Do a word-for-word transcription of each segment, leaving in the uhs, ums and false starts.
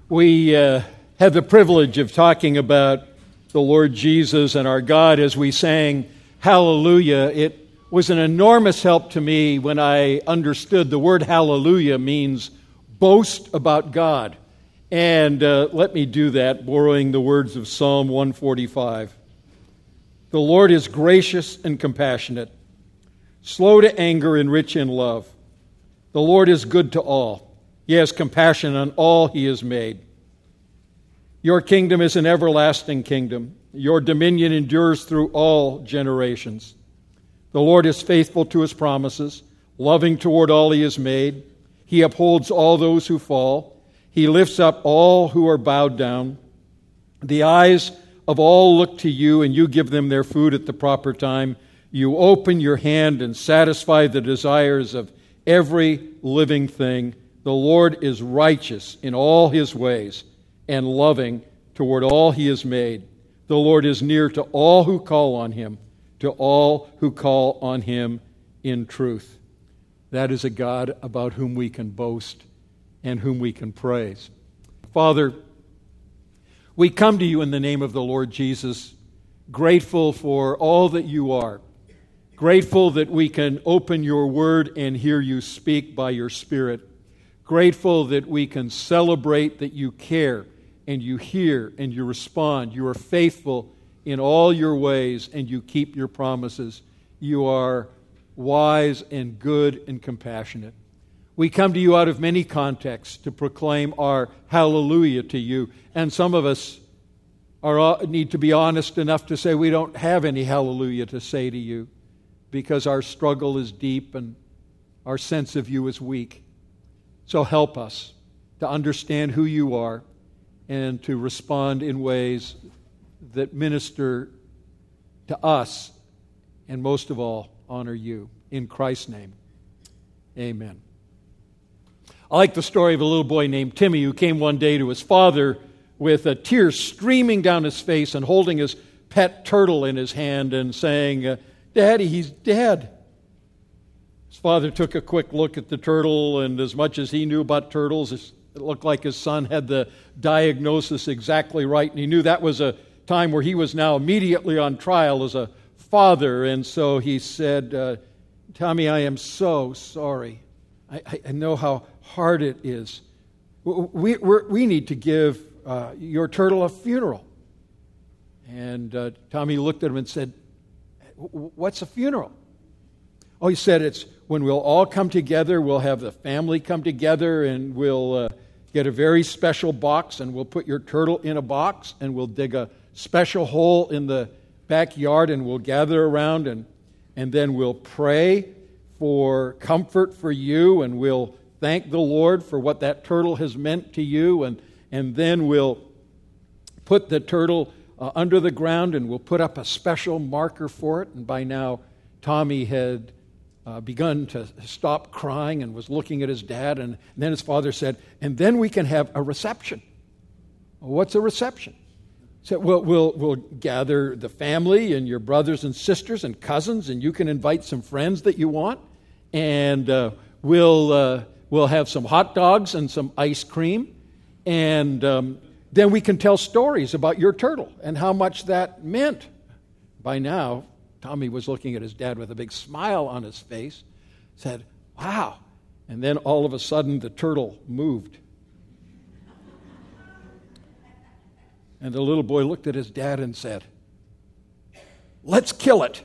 We uh, had the privilege of talking about the Lord Jesus and our God as we sang Hallelujah. It was an enormous help to me when I understood the word hallelujah means boast about God. And uh, let me do that, borrowing the words of Psalm one forty-five. The Lord is gracious and compassionate, slow to anger and rich in love. The Lord is good to all. He has compassion on all He has made. Your kingdom is an everlasting kingdom. Your dominion endures through all generations. The Lord is faithful to His promises, loving toward all He has made. He upholds all those who fall. He lifts up all who are bowed down. The eyes of all look to you, and you give them their food at the proper time. You open your hand and satisfy the desires of every living thing. The Lord is righteous in all His ways and loving toward all He has made. The Lord is near to all who call on Him, to all who call on Him in truth. That is a God about whom we can boast and whom we can praise. Father, we come to you in the name of the Lord Jesus, grateful for all that you are, grateful that we can open your word and hear you speak by your Spirit, grateful that we can celebrate that you care and you hear and you respond. You are faithful in all your ways and you keep your promises. You are wise and good and compassionate. We come to you out of many contexts to proclaim our hallelujah to you. And some of us are need to be honest enough to say we don't have any hallelujah to say to you because our struggle is deep and our sense of you is weak. So help us to understand who you are and to respond in ways that minister to us and most of all honor you. In Christ's name, amen. I like the story of a little boy named Timmy who came one day to his father with a tear streaming down his face and holding his pet turtle in his hand and saying, "Daddy, he's dead." His father took a quick look at the turtle, and as much as he knew about turtles, it looked like his son had the diagnosis exactly right, and he knew that was a time where he was now immediately on trial as a father, and so he said, uh, "Tommy, I am so sorry. I, I know how hard it is. We, we're, we need to give uh, your turtle a funeral." And uh, Tommy looked at him and said, "What's a funeral?" Oh, he said, "It's when we'll all come together, we'll have the family come together, and we'll uh, get a very special box, and we'll put your turtle in a box, and we'll dig a special hole in the backyard, and we'll gather around, and, and then we'll pray for comfort for you, and we'll thank the Lord for what that turtle has meant to you, and, and then we'll put the turtle uh, under the ground, and we'll put up a special marker for it." And by now, Tommy had uh, begun to stop crying and was looking at his dad, and, and then his father said, "And then we can have a reception." Well, what's a reception? He said, "We'll, we'll, we'll gather the family and your brothers and sisters and cousins, and you can invite some friends that you want, and uh, we'll, uh, we'll have some hot dogs and some ice cream, and um, then we can tell stories about your turtle and how much that meant." By now, Tommy was looking at his dad with a big smile on his face, said, "Wow." And then all of a sudden the turtle moved. And the little boy looked at his dad and said, "Let's kill it."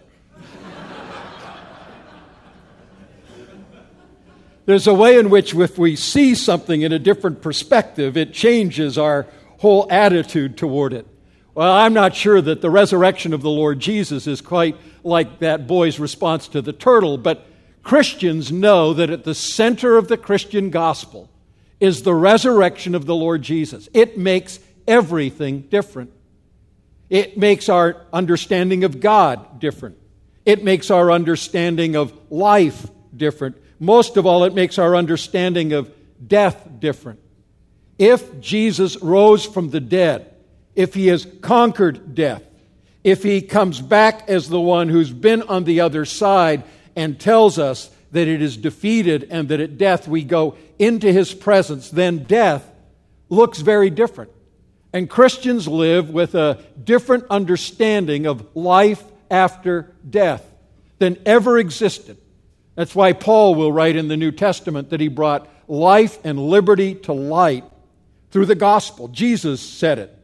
There's a way in which if we see something in a different perspective, it changes our whole attitude toward it. Well, I'm not sure that the resurrection of the Lord Jesus is quite like that boy's response to the turtle, but Christians know that at the center of the Christian gospel is the resurrection of the Lord Jesus. It makes everything different. It makes our understanding of God different. It makes our understanding of life different. Most of all, it makes our understanding of death different. If Jesus rose from the dead, if He has conquered death, if He comes back as the one who's been on the other side and tells us that it is defeated and that at death we go into His presence, then death looks very different. And Christians live with a different understanding of life after death than ever existed. That's why Paul will write in the New Testament that he brought life and liberty to light through the gospel. Jesus said it.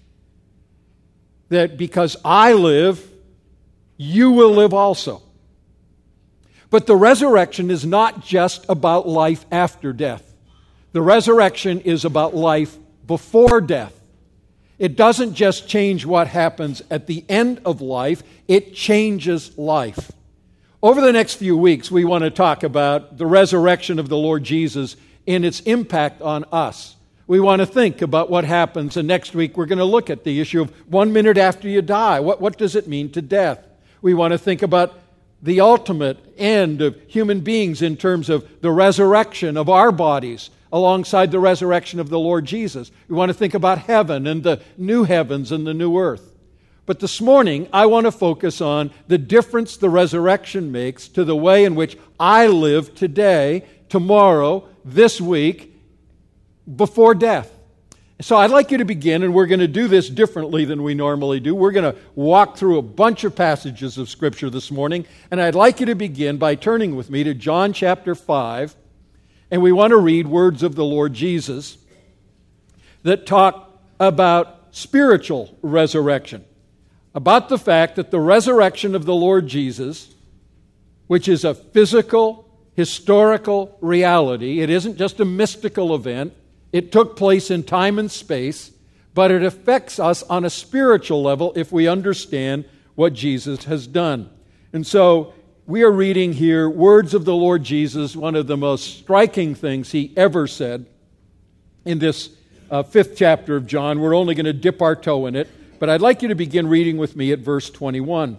That because I live, you will live also. But the resurrection is not just about life after death. The resurrection is about life before death. It doesn't just change what happens at the end of life, it changes life. Over the next few weeks, we want to talk about the resurrection of the Lord Jesus and its impact on us. We want to think about what happens, and next week we're going to look at the issue of one minute after you die. What, what does it mean to death? We want to think about the ultimate end of human beings in terms of the resurrection of our bodies alongside the resurrection of the Lord Jesus. We want to think about heaven and the new heavens and the new earth. But this morning, I want to focus on the difference the resurrection makes to the way in which I live today, tomorrow, this week, before death. So I'd like you to begin, and we're going to do this differently than we normally do. We're going to walk through a bunch of passages of Scripture this morning, and I'd like you to begin by turning with me to John chapter five, and we want to read words of the Lord Jesus that talk about spiritual resurrection, about the fact that the resurrection of the Lord Jesus, which is a physical, historical reality, it isn't just a mystical event. It took place in time and space, but it affects us on a spiritual level if we understand what Jesus has done. And so we are reading here words of the Lord Jesus, one of the most striking things he ever said in this uh, fifth chapter of John. We're only going to dip our toe in it, but I'd like you to begin reading with me at verse twenty-one.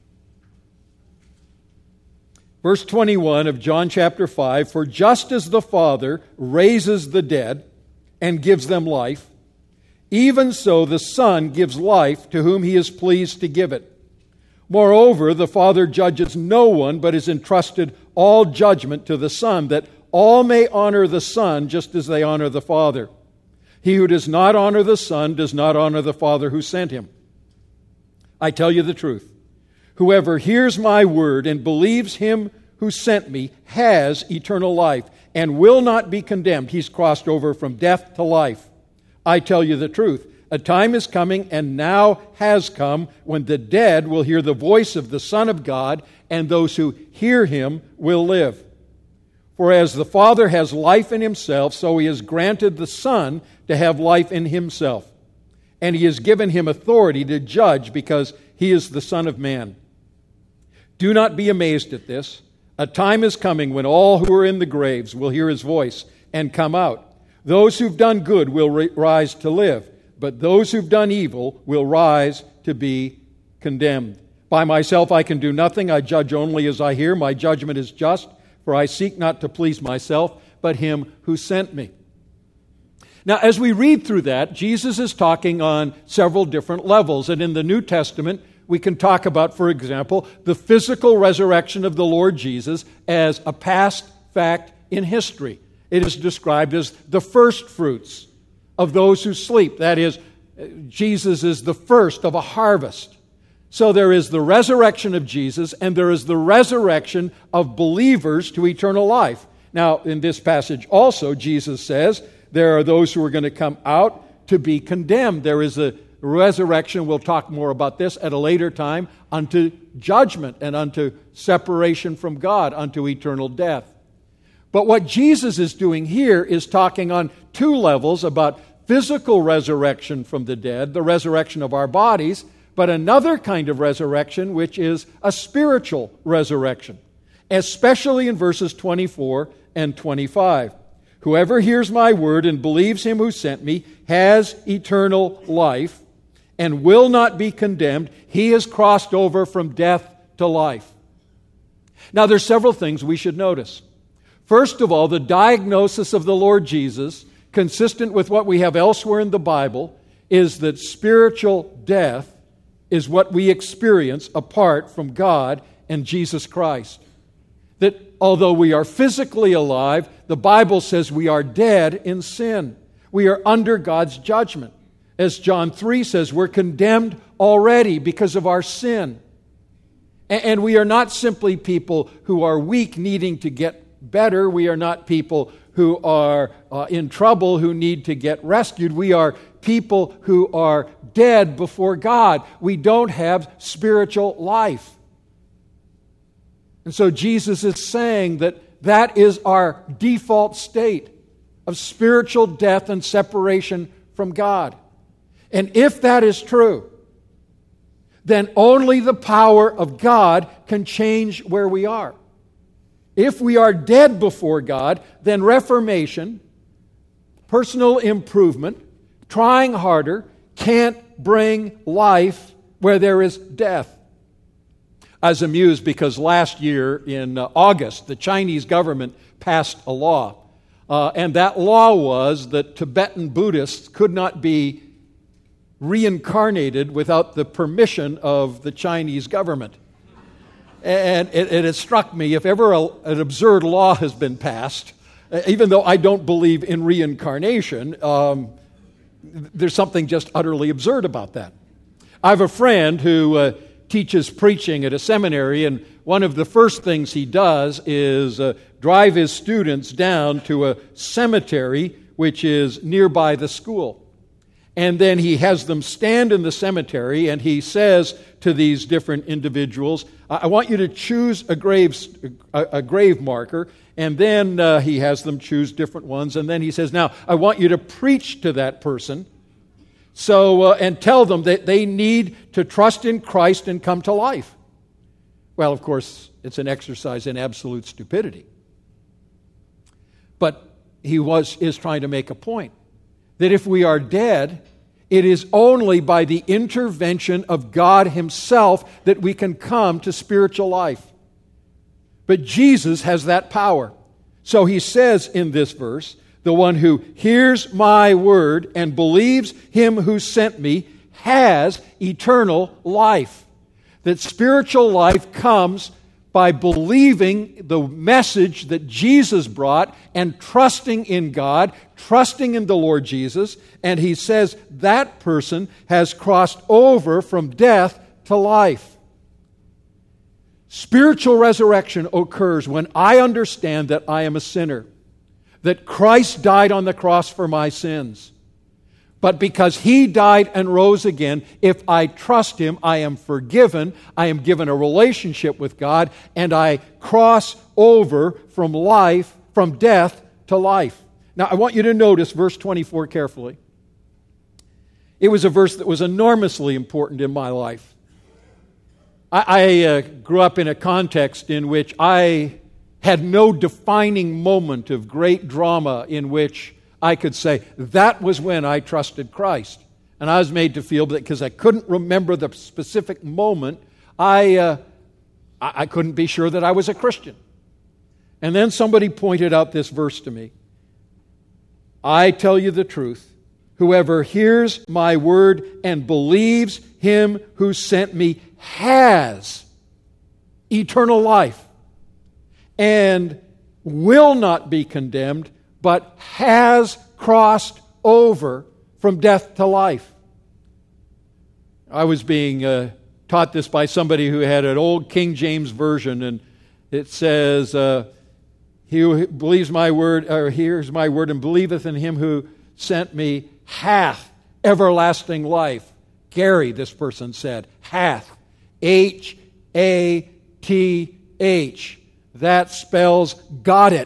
Verse twenty-one of John chapter five, "For just as the Father raises the dead and gives them life, even so the Son gives life to whom he is pleased to give it. Moreover, the Father judges no one, but has entrusted all judgment to the Son, that all may honor the Son just as they honor the Father. He who does not honor the Son does not honor the Father who sent him. I tell you the truth. Whoever hears my word and believes him who sent me has eternal life and will not be condemned." He's crossed over from death to life. "I tell you the truth. A time is coming, and now has come, when the dead will hear the voice of the Son of God, and those who hear him will live. For as the Father has life in himself, so he has granted the Son to have life in himself. And he has given him authority to judge, because he is the Son of Man. Do not be amazed at this. A time is coming when all who are in the graves will hear his voice and come out. Those who've done good will ri- rise to live, but those who've done evil will rise to be condemned. By myself I can do nothing. I judge only as I hear. My judgment is just, for I seek not to please myself, but him who sent me." Now, as we read through that, Jesus is talking on several different levels. And in the New Testament, we can talk about, for example, the physical resurrection of the Lord Jesus as a past fact in history. It is described as the first fruits of those who sleep. That is, Jesus is the first of a harvest. So there is the resurrection of Jesus, and there is the resurrection of believers to eternal life. Now, in this passage also, Jesus says there are those who are going to come out to be condemned. There is a resurrection, we'll talk more about this at a later time, unto judgment and unto separation from God, unto eternal death. But what Jesus is doing here is talking on two levels about physical resurrection from the dead, the resurrection of our bodies, but another kind of resurrection, which is a spiritual resurrection, especially in verses twenty-four and twenty-five. "Whoever hears my word and believes him who sent me has eternal life and will not be condemned. He has crossed over from death to life." Now, there's several things we should notice. First of all, the diagnosis of the Lord Jesus, consistent with what we have elsewhere in the Bible, is that spiritual death is what we experience apart from God and Jesus Christ. That although we are physically alive, the Bible says we are dead in sin. We are under God's judgment. As John three says, we're condemned already because of our sin. And we are not simply people who are weak, needing to get better. We are not people who are uh, in trouble, who need to get rescued. We are people who are dead before God. We don't have spiritual life. And so Jesus is saying that that is our default state of spiritual death and separation from God. And if that is true, then only the power of God can change where we are. If we are dead before God, then reformation, personal improvement, trying harder, can't bring life where there is death. I was amused because last year in uh, August, the Chinese government passed a law. Uh, and that law was that Tibetan Buddhists could not be reincarnated without the permission of the Chinese government. And it, it has struck me, if ever a, an absurd law has been passed, uh, even though I don't believe in reincarnation, um, there's something just utterly absurd about that. I have a friend who uh, teaches preaching at a seminary, and one of the first things he does is uh, drive his students down to a cemetery which is nearby the school. And then he has them stand in the cemetery, and he says to these different individuals, I want you to choose a grave, a, a grave marker, and then uh, he has them choose different ones, and then he says, now, I want you to preach to that person, so uh, and tell them that they need to trust in Christ and come to life. Well, of course, it's an exercise in absolute stupidity. But he was is trying to make a point. That if we are dead, it is only by the intervention of God Himself that we can come to spiritual life. But Jesus has that power. So He says in this verse, the one who hears my word and believes Him who sent me has eternal life. That spiritual life comes by believing the message that Jesus brought and trusting in God, trusting in the Lord Jesus. And he says that person has crossed over from death to life. Spiritual resurrection occurs when I understand that I am a sinner, that Christ died on the cross for my sins. But because He died and rose again, if I trust Him, I am forgiven, I am given a relationship with God, and I cross over from life, from death to life. Now, I want you to notice verse twenty-four carefully. It was a verse that was enormously important in my life. I, I uh, grew up in a context in which I had no defining moment of great drama in which I could say, that was when I trusted Christ. And I was made to feel that because I couldn't remember the specific moment, I, uh, I couldn't be sure that I was a Christian. And then somebody pointed out this verse to me. I tell you the truth, whoever hears my word and believes Him who sent me has eternal life and will not be condemned, but has crossed over from death to life. I was being uh, taught this by somebody who had an old King James version, and it says, uh, he who believes my word, or hears my word and believeth in Him who sent me hath everlasting life. Gary, this person said, hath. H A T H. That spells got it.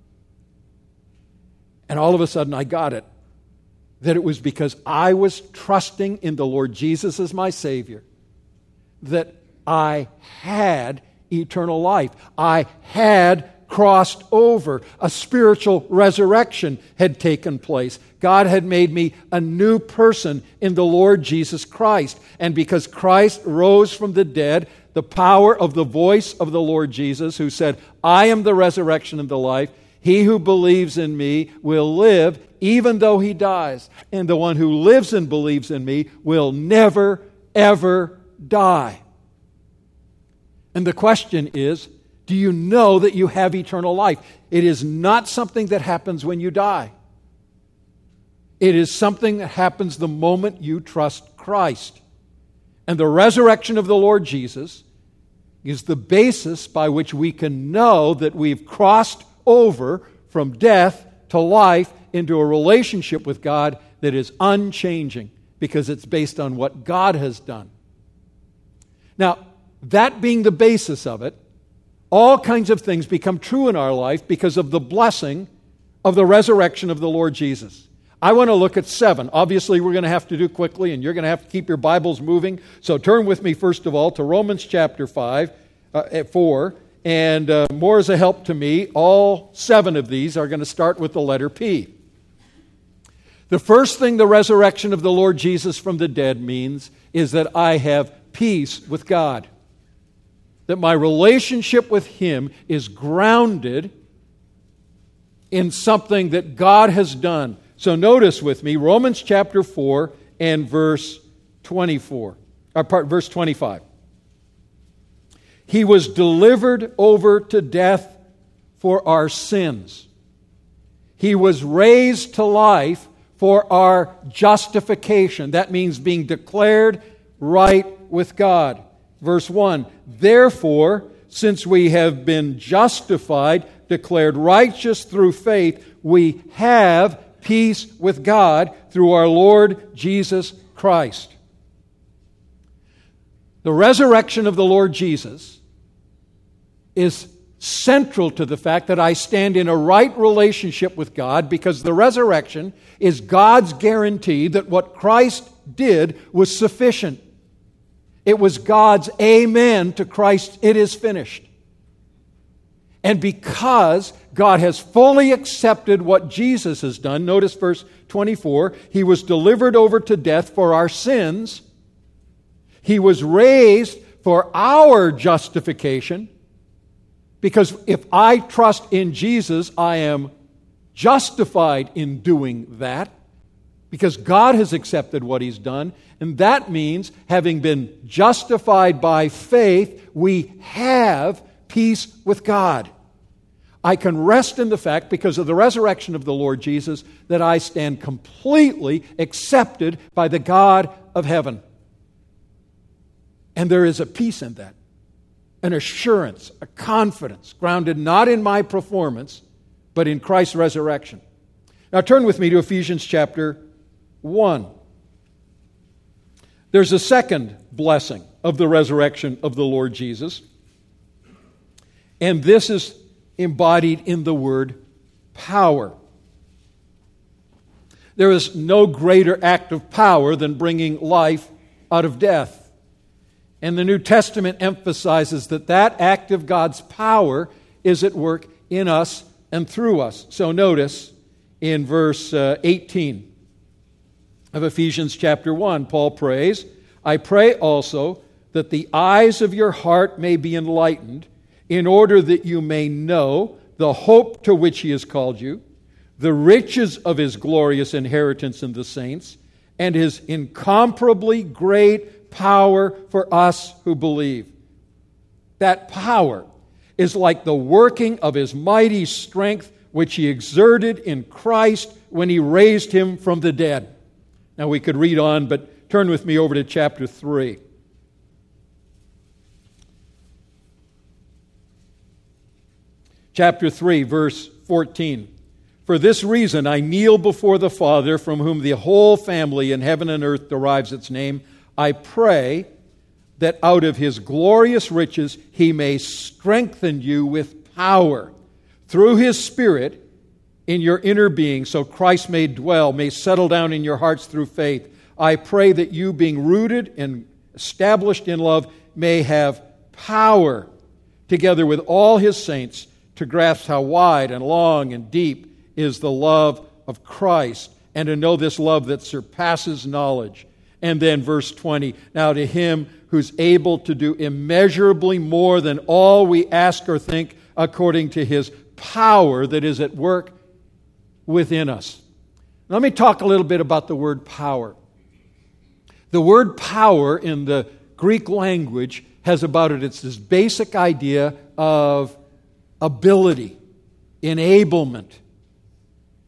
And all of a sudden I got it. That it was because I was trusting in the Lord Jesus as my Savior that I had eternal life. I had crossed over. A spiritual resurrection had taken place. God had made me a new person in the Lord Jesus Christ. And because Christ rose from the dead, the power of the voice of the Lord Jesus, who said, I am the resurrection and the life, he who believes in me will live even though he dies. And the one who lives and believes in me will never, ever die. And the question is, do you know that you have eternal life? It is not something that happens when you die. It is something that happens the moment you trust Christ. And the resurrection of the Lord Jesus is the basis by which we can know that we've crossed over from death to life into a relationship with God that is unchanging because it's based on what God has done. Now, that being the basis of it, all kinds of things become true in our life because of the blessing of the resurrection of the Lord Jesus. I want to look at seven. Obviously, we're going to have to do quickly, and you're going to have to keep your Bibles moving. So turn with me, first of all, to Romans chapter five, uh, four. And uh, more as a help to me, all seven of these are going to start with the letter P. The first thing the resurrection of the Lord Jesus from the dead means is that I have peace with God. That my relationship with Him is grounded in something that God has done. So notice with me, Romans chapter four and verse twenty-four, or part, verse twenty-five. He was delivered over to death for our sins. He was raised to life for our justification. That means being declared right with God. Verse one, therefore, since we have been justified, declared righteous through faith, we have peace with God through our Lord Jesus Christ. The resurrection of the Lord Jesus is central to the fact that I stand in a right relationship with God, because the resurrection is God's guarantee that what Christ did was sufficient. It was God's amen to Christ, it is finished. And because God has fully accepted what Jesus has done, notice verse twenty-four, He was delivered over to death for our sins. He was raised for our justification. Because if I trust in Jesus, I am justified in doing that. Because God has accepted what He's done. And that means, having been justified by faith, we have peace with God. I can rest in the fact, because of the resurrection of the Lord Jesus, that I stand completely accepted by the God of heaven. And there is a peace in that, an assurance, a confidence, grounded not in my performance, but in Christ's resurrection. Now turn with me to Ephesians chapter one. There's a second blessing of the resurrection of the Lord Jesus. And this is embodied in the word power. There is no greater act of power than bringing life out of death. And the New Testament emphasizes that that act of God's power is at work in us and through us. So notice in verse uh, eighteen of Ephesians chapter one, Paul prays, I pray also that the eyes of your heart may be enlightened, in order that you may know the hope to which He has called you, the riches of His glorious inheritance in the saints, and His incomparably great power for us who believe. That power is like the working of His mighty strength, which He exerted in Christ when He raised Him from the dead. Now we could read on, but turn with me over to chapter three. Chapter three, verse fourteen. For this reason I kneel before the Father, from whom the whole family in heaven and earth derives its name. I pray that out of His glorious riches He may strengthen you with power through His Spirit in your inner being, so Christ may dwell, may settle down in your hearts through faith. I pray that you, being rooted and established in love, may have power, together with all His saints, to grasp how wide and long and deep is the love of Christ, and to know this love that surpasses knowledge. And then verse twenty, now to Him who's able to do immeasurably more than all we ask or think, according to His power that is at work within us. Let me talk a little bit about the word power. The word power in the Greek language has about it, it's this basic idea of ability, enablement.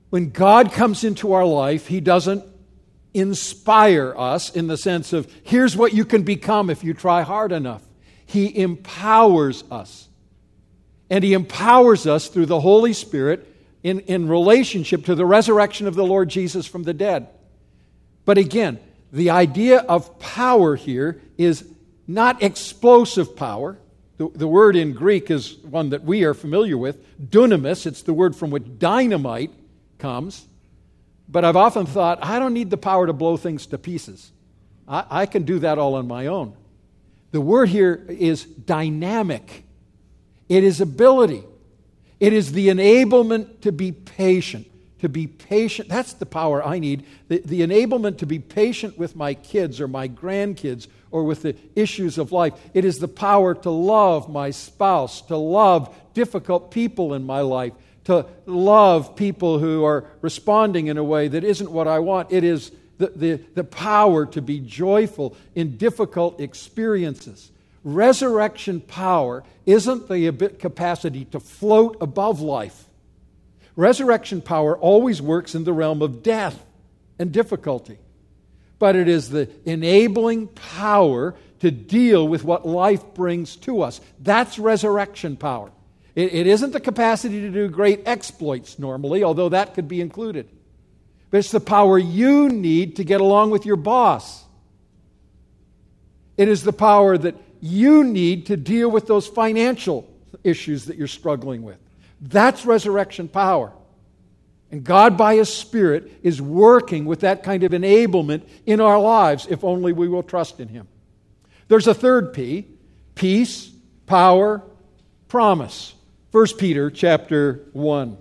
When God comes into our life, He doesn't inspire us in the sense of, here's what you can become if you try hard enough. He empowers us. And He empowers us through the Holy Spirit in, in relationship to the resurrection of the Lord Jesus from the dead. But again, the idea of power here is not explosive power. The, the word in Greek is one that we are familiar with, dunamis. It's the word from which dynamite comes. But I've often thought, I don't need the power to blow things to pieces. I, I can do that all on my own. The word here is dynamic. It is ability. It is the enablement to be patient. To be patient. That's the power I need. The, the enablement to be patient with my kids or my grandkids or with the issues of life. It is the power to love my spouse, to love difficult people in my life, to love people who are responding in a way that isn't what I want. It is the, the, the power to be joyful in difficult experiences. Resurrection power isn't the capacity to float above life. Resurrection power always works in the realm of death and difficulty. But it is the enabling power to deal with what life brings to us. That's resurrection power. It, it isn't the capacity to do great exploits normally, although that could be included. But it's the power you need to get along with your boss. It is the power that you need to deal with those financial issues that you're struggling with. That's resurrection power. And God, by His Spirit, is working with that kind of enablement in our lives if only we will trust in Him. There's a third P, peace, power, promise. First Peter chapter one.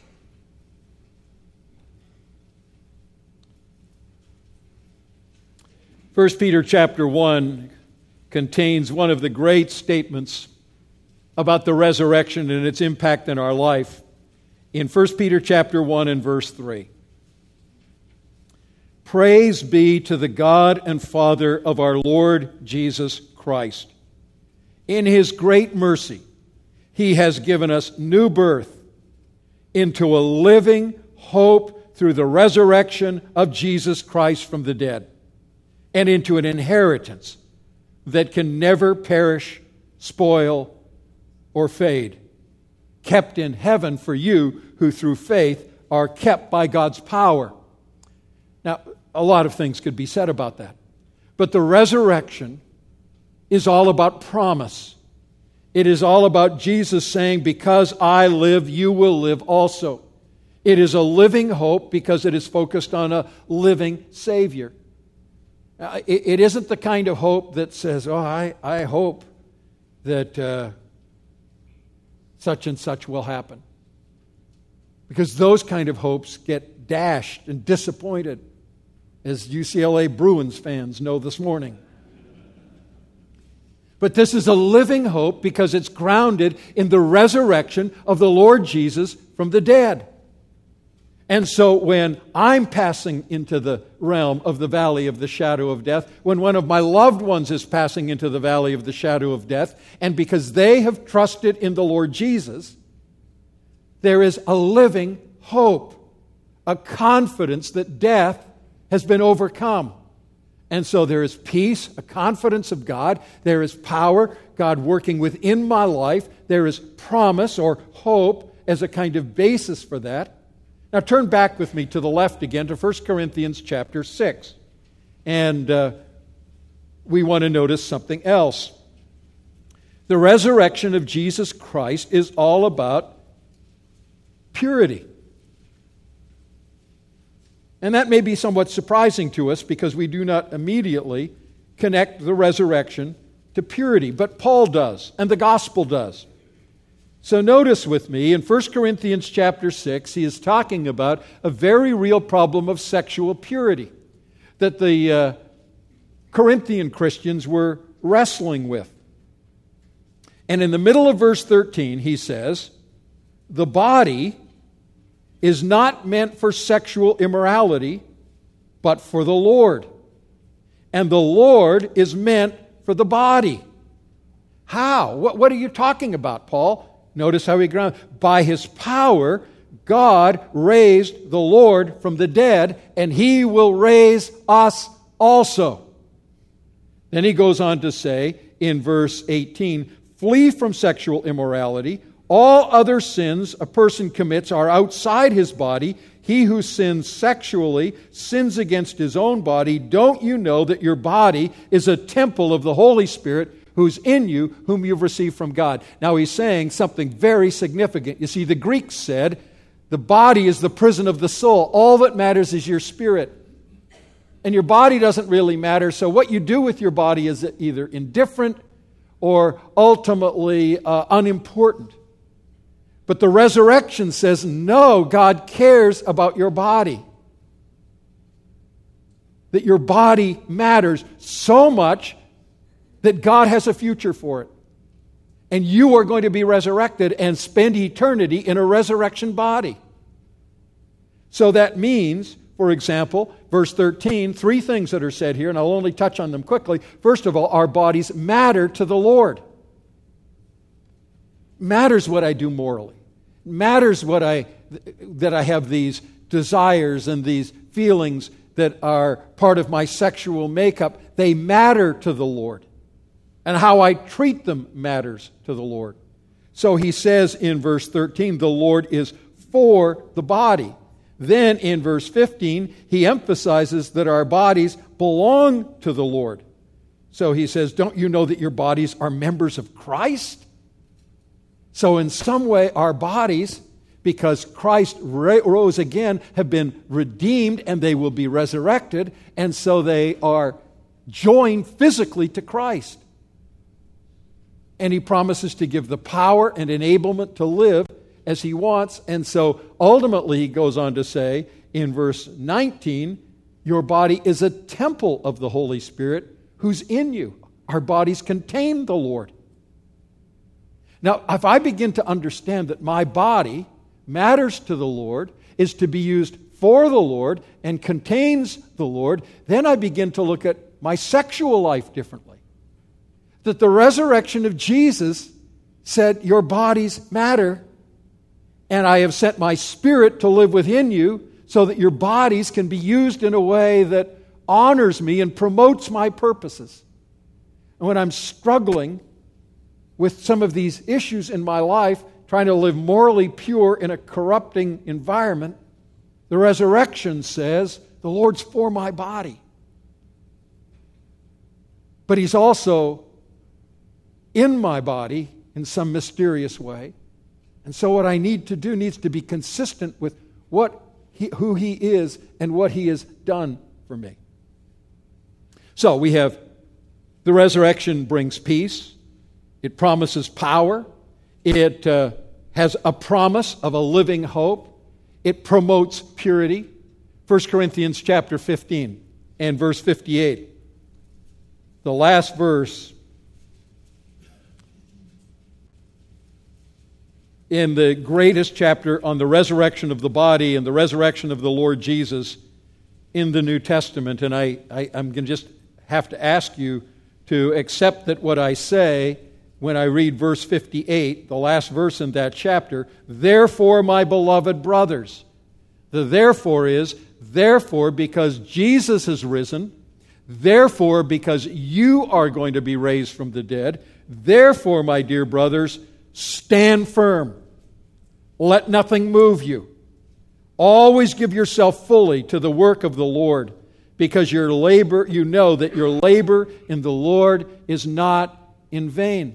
First Peter chapter one contains one of the great statements about the resurrection and its impact in our life in First Peter chapter one and verse three. Praise be to the God and Father of our Lord Jesus Christ. In His great mercy, He has given us new birth into a living hope through the resurrection of Jesus Christ from the dead, and into an inheritance that can never perish, spoil, or fade, kept in heaven for you who through faith are kept by God's power. Now, a lot of things could be said about that. But the resurrection is all about promise. It is all about Jesus saying, because I live, you will live also. It is a living hope because it is focused on a living Savior. Uh, it, it isn't the kind of hope that says, oh, I, I hope that uh, such and such will happen. Because those kind of hopes get dashed and disappointed, as U C L A Bruins fans know this morning. But this is a living hope because it's grounded in the resurrection of the Lord Jesus from the dead. And so when I'm passing into the realm of the valley of the shadow of death, when one of my loved ones is passing into the valley of the shadow of death, and because they have trusted in the Lord Jesus, there is a living hope, a confidence that death has been overcome. And so there is peace, a confidence of God. There is power, God working within my life. There is promise or hope as a kind of basis for that. Now turn back with me to the left again to First Corinthians chapter six. And uh, we want to notice something else. The resurrection of Jesus Christ is all about purity. And that may be somewhat surprising to us because we do not immediately connect the resurrection to purity. But Paul does, and the gospel does. So notice with me, in First Corinthians chapter six, he is talking about a very real problem of sexual purity that the uh, Corinthian Christians were wrestling with. And in the middle of verse thirteen, he says, the body is not meant for sexual immorality, but for the Lord. And the Lord is meant for the body. How? What, what are you talking about, Paul? Notice how he grounds. By His power, God raised the Lord from the dead, and He will raise us also. Then he goes on to say in verse eighteen, flee from sexual immorality. All other sins a person commits are outside his body. He who sins sexually sins against his own body. Don't you know that your body is a temple of the Holy Spirit who's in you, whom you've received from God? Now he's saying something very significant. You see, the Greeks said, the body is the prison of the soul. All that matters is your spirit. And your body doesn't really matter, so what you do with your body is either indifferent or ultimately uh, unimportant. But the resurrection says, no, God cares about your body. That your body matters so much that God has a future for it. And you are going to be resurrected and spend eternity in a resurrection body. So that means, for example, verse thirteen, three things that are said here, and I'll only touch on them quickly. First of all, our bodies matter to the Lord. Matters what I do morally. Matters what I that I have these desires and these feelings that are part of my sexual makeup. They matter to the Lord. And how I treat them matters to the Lord. So he says in verse thirteen, the Lord is for the body. Then in verse fifteen, he emphasizes that our bodies belong to the Lord. So he says, don't you know that your bodies are members of Christ? So in some way, our bodies, because Christ rose again, have been redeemed and they will be resurrected. And so they are joined physically to Christ. And he promises to give the power and enablement to live as he wants. And so ultimately he goes on to say in verse nineteen, your body is a temple of the Holy Spirit who's in you. Our bodies contain the Lord. Now, if I begin to understand that my body matters to the Lord, is to be used for the Lord, and contains the Lord, then I begin to look at my sexual life differently. That the resurrection of Jesus said, your bodies matter, and I have sent my Spirit to live within you so that your bodies can be used in a way that honors me and promotes my purposes. And when I'm struggling with some of these issues in my life, trying to live morally pure in a corrupting environment, the resurrection says, the Lord's for my body. But He's also in my body in some mysterious way. And so what I need to do needs to be consistent with what he, who He is and what He has done for me. So we have the resurrection brings peace. It promises power. It uh, has a promise of a living hope. It promotes purity. First Corinthians chapter fifteen and verse fifty-eight. The last verse in the greatest chapter on the resurrection of the body and the resurrection of the Lord Jesus in the New Testament. And I, I, I'm going to just have to ask you to accept that what I say when I read verse fifty-eight, the last verse in that chapter, therefore, my beloved brothers. The therefore is, therefore, because Jesus has risen, therefore, because you are going to be raised from the dead, therefore, my dear brothers, stand firm. Let nothing move you. Always give yourself fully to the work of the Lord, because your labor, you know that your labor in the Lord is not in vain.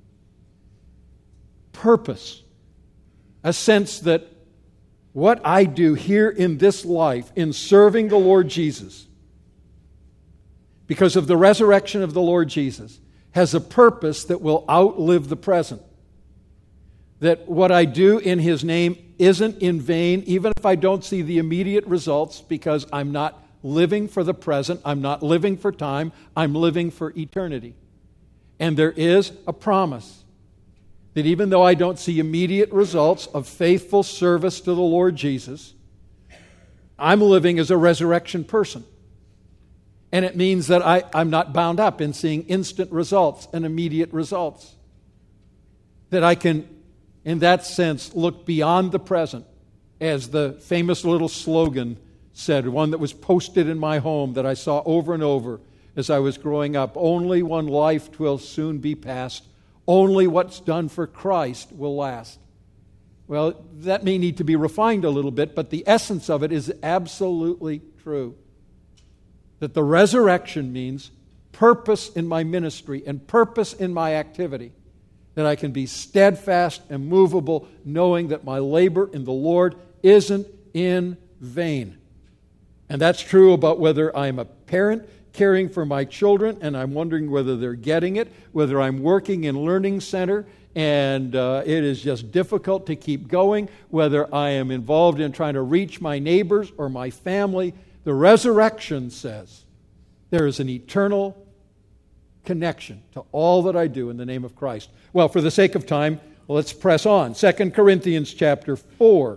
Purpose. A sense that what I do here in this life, in serving the Lord Jesus, because of the resurrection of the Lord Jesus, has a purpose that will outlive the present. That what I do in His name isn't in vain, even if I don't see the immediate results, because I'm not living for the present, I'm not living for time, I'm living for eternity. And there is a promise that even though I don't see immediate results of faithful service to the Lord Jesus, I'm living as a resurrection person. And it means that I, I'm not bound up in seeing instant results and immediate results. That I can, in that sense, look beyond the present as the famous little slogan said, one that was posted in my home that I saw over and over as I was growing up. Only one life 'twill soon be past. Only what's done for Christ will last. Well, that may need to be refined a little bit, but the essence of it is absolutely true. That the resurrection means purpose in my ministry and purpose in my activity. That I can be steadfast and movable, knowing that my labor in the Lord isn't in vain. And that's true about whether I'm a parent caring for my children and I'm wondering whether they're getting it, whether I'm working in Learning Center and uh, it is just difficult to keep going, whether I am involved in trying to reach my neighbors or my family. The resurrection says there is an eternal connection to all that I do in the name of Christ. Well, for the sake of time, let's press on. Second Corinthians chapter four.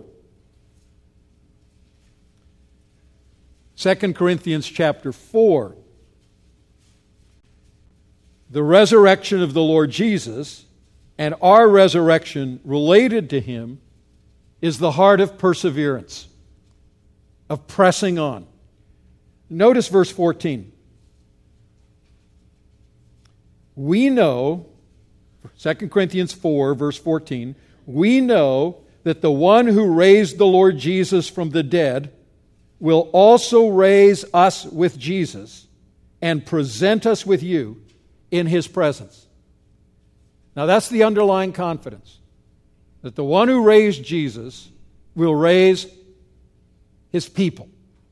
Second Corinthians chapter four. The resurrection of the Lord Jesus and our resurrection related to Him is the heart of perseverance, of pressing on. Notice verse fourteen. We know, Second Corinthians four, verse fourteen, we know that the one who raised the Lord Jesus from the dead will also raise us with Jesus and present us with you in His presence. Now that's the underlying confidence, that the one who raised Jesus will raise His people.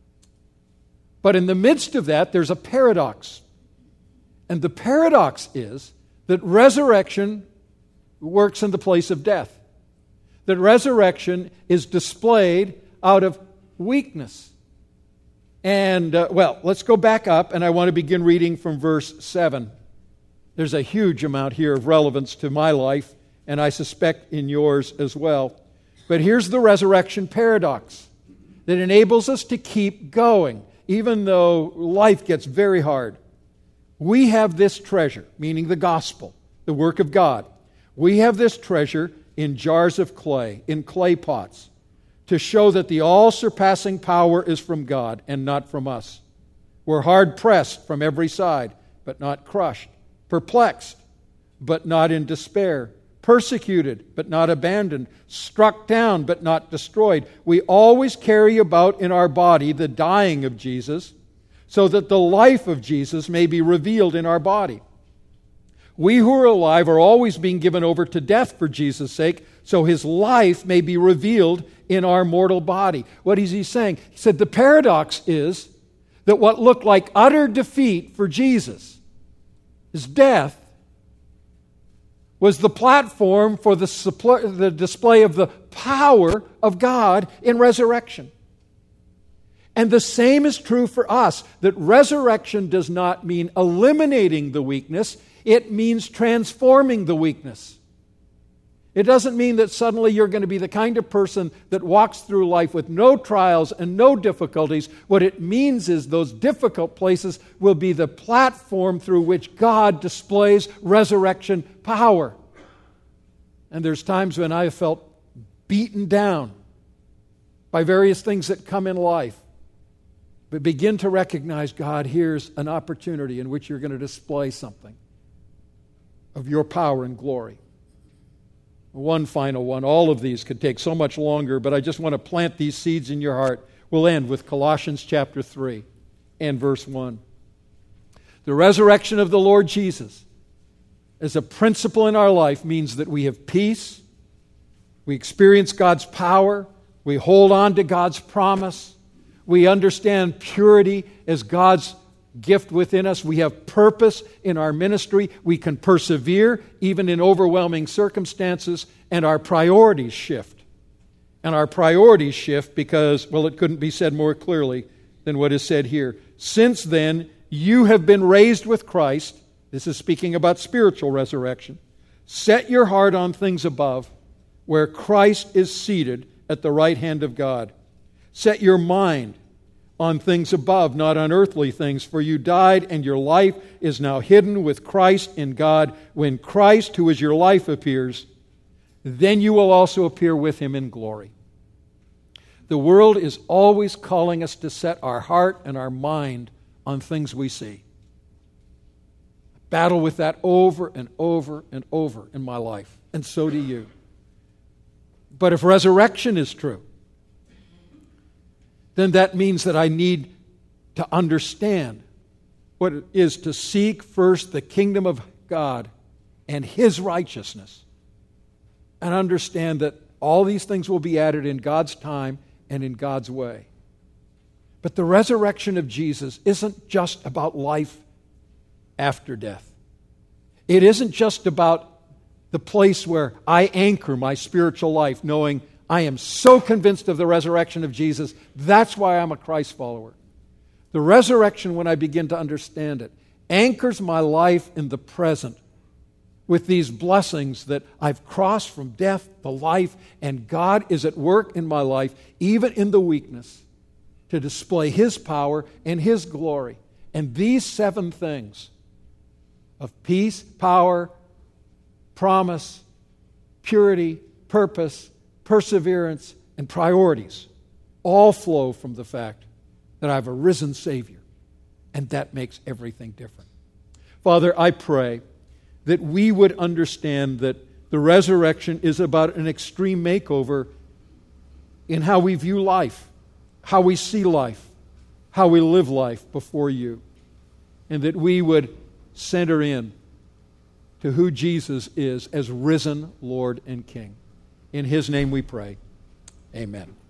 But in the midst of that, there's a paradox. And the paradox is that resurrection works in the place of death. That resurrection is displayed out of weakness. And, uh, well, let's go back up, and I want to begin reading from verse seven. There's a huge amount here of relevance to my life, and I suspect in yours as well. But here's the resurrection paradox that enables us to keep going, even though life gets very hard. We have this treasure, meaning the gospel, the work of God. We have this treasure in jars of clay, in clay pots, to show that the all-surpassing power is from God and not from us. We're hard-pressed from every side, but not crushed. Perplexed, but not in despair. Persecuted, but not abandoned. Struck down, but not destroyed. We always carry about in our body the dying of Jesus, so that the life of Jesus may be revealed in our body. We who are alive are always being given over to death for Jesus' sake, so His life may be revealed in our mortal body. What is He saying? He said the paradox is that what looked like utter defeat for Jesus, His death, was the platform for the, suppl- the display of the power of God in resurrection. And the same is true for us, that resurrection does not mean eliminating the weakness, it means transforming the weakness. It doesn't mean that suddenly you're going to be the kind of person that walks through life with no trials and no difficulties. What it means is those difficult places will be the platform through which God displays resurrection power. And there's times when I have felt beaten down by various things that come in life. But begin to recognize, God, here's an opportunity in which you're going to display something of your power and glory. One final one. All of these could take so much longer, but I just want to plant these seeds in your heart. We'll end with Colossians chapter three and verse one. The resurrection of the Lord Jesus as a principle in our life means that we have peace, we experience God's power, we hold on to God's promise, we understand purity as God's gift within us. We have purpose in our ministry. We can persevere even in overwhelming circumstances, and our priorities shift. And our priorities shift because, well, it couldn't be said more clearly than what is said here. Since then, you have been raised with Christ. This is speaking about spiritual resurrection. Set your heart on things above, where Christ is seated at the right hand of God. Set your mind on things above, not on earthly things, for you died, and your life is now hidden with Christ in God. When Christ, who is your life, appears, then you will also appear with Him in glory. The world is always calling us to set our heart and our mind on things we see. I battle with that over and over and over in my life, and so do you. But if resurrection is true, then that means that I need to understand what it is to seek first the kingdom of God and His righteousness, and understand that all these things will be added in God's time and in God's way. But the resurrection of Jesus isn't just about life after death. It isn't just about the place where I anchor my spiritual life, knowing I am so convinced of the resurrection of Jesus, that's why I'm a Christ follower. The resurrection, when I begin to understand it, anchors my life in the present with these blessings that I've crossed from death to life, and God is at work in my life, even in the weakness, to display His power and His glory. And these seven things of peace, power, promise, purity, purpose, perseverance, and priorities all flow from the fact that I have a risen Savior, and that makes everything different. Father, I pray that we would understand that the resurrection is about an extreme makeover in how we view life, how we see life, how we live life before you, and that we would center in to who Jesus is as risen Lord and King. In His name we pray. Amen.